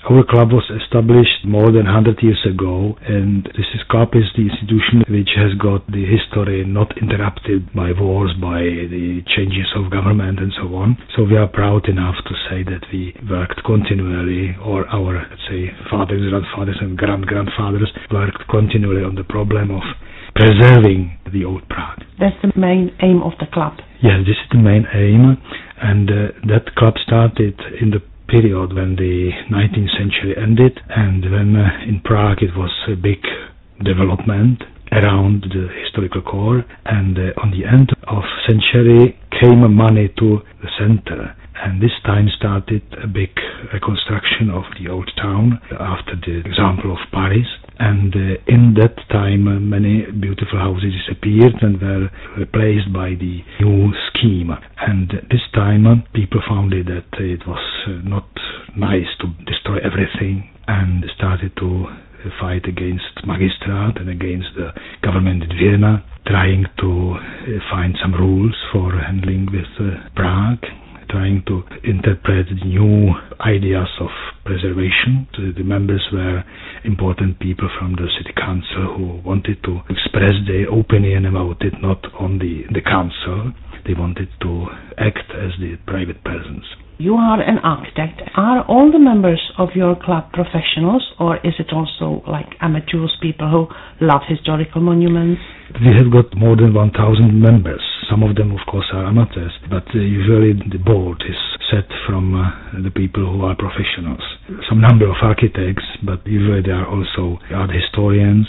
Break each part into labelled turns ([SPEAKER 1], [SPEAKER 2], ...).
[SPEAKER 1] Our club was established more than 100 years ago, and this club is the institution which has got the history not interrupted by wars, by the changes of government and so on. So we are proud enough to say that we worked continually, or our, let's say, fathers, grandfathers and grandfathers worked continually on the problem of preserving the old Prague.
[SPEAKER 2] That's the main aim of the club.
[SPEAKER 1] Yes, this is the main aim, and that club started in the period when the 19th century ended, and when in Prague it was a big development around the historical core, and on the end of century came money to the center, and this time started a big reconstruction of the old town after the example of Paris. And in that time many beautiful houses disappeared and were replaced by the new scheme. And this time people found that it was not nice to destroy everything, and started to fight against Magistrat and against the government in Vienna, trying to find some rules for handling with Prague, trying to interpret new ideas of preservation. The members were important people from the city council who wanted to express their opinion about it, not on the council. They wanted to act as the private persons.
[SPEAKER 2] You are an architect. Are all the members of your club professionals, or is it also like amateurs, people who love historical monuments?
[SPEAKER 1] We have got more than 1,000 members. Some of them, of course, are amateurs, but usually the board is set from the people who are professionals. Some number of architects, but usually there are also art historians,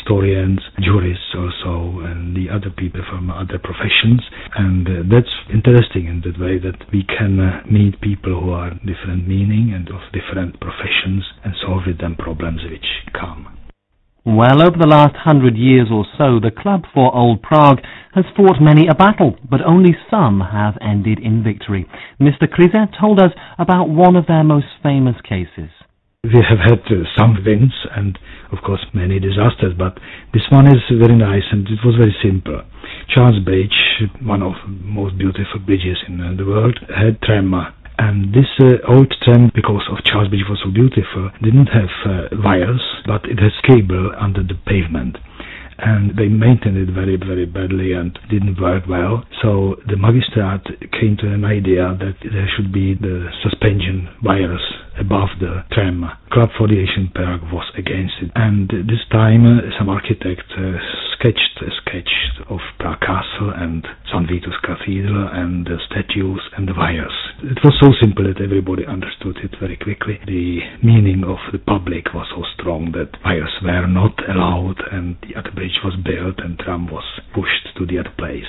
[SPEAKER 1] jurists also, and the other people from other professions. And that's interesting in that way that we can meet people who are different meaning and of different professions and solve with them problems which come.
[SPEAKER 3] Well, over the last 100 years or so, the Club for Old Prague has fought many a battle, but only some have ended in victory. Mr. Krizet told us about one of their most famous cases.
[SPEAKER 1] We have had some wins and, of course, many disasters, but this one is very nice and it was very simple. Charles Bridge, one of the most beautiful bridges in the world, had tram. And this old tram, because of Charles Bridge was so beautiful, didn't have wires, but it has cable under the pavement. And they maintained it very, very badly and didn't work well. So the Magistrat came to an idea that there should be the suspension wires above the tram. Club for the Ancient Prague was against it. And this time some architect sketched a sketch of Prague Castle and St. Vitus Cathedral and the statues and the wires. It was so simple that everybody understood it very quickly. The meaning of the public was so strong that wires were not allowed, and the other bridge was built and tram was pushed to the other place.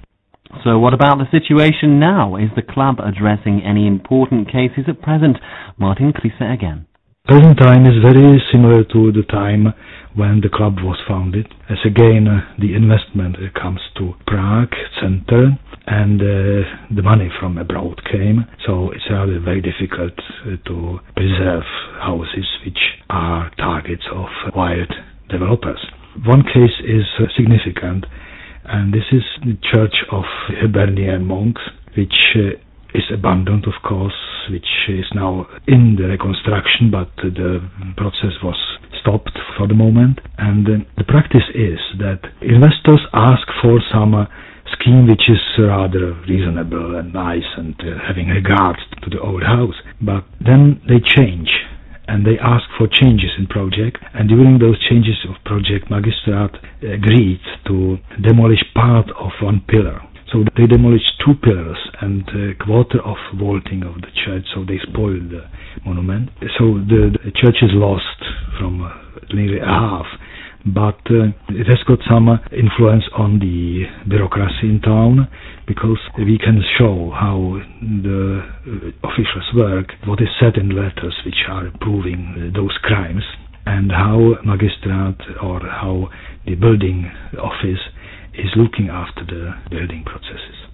[SPEAKER 3] So what about the situation now? Is the club addressing any important cases at present? Martin Krizet again.
[SPEAKER 1] Present time is very similar to the time when the club was founded, as again the investment comes to Prague center and the money from abroad came, so it's rather very difficult to preserve houses which are targets of wild developers. One case is significant, and this is the church of Hibernian monks, which is abandoned, of course, which is now in the reconstruction, but the process was stopped for the moment. And the practice is that investors ask for some scheme which is rather reasonable and nice and having regard to the old house, but then they change and they ask for changes in project, and during those changes of project, Magistrat agreed to demolish part of one pillar. So they demolished 2 pillars and a quarter of vaulting of the church, so they spoiled the monument. So the church is lost from nearly a half, but it has got some influence on the bureaucracy in town, because we can show how the officials work, what is said in letters which are proving those crimes, and how Magistrat or how the building office is looking after the building processes.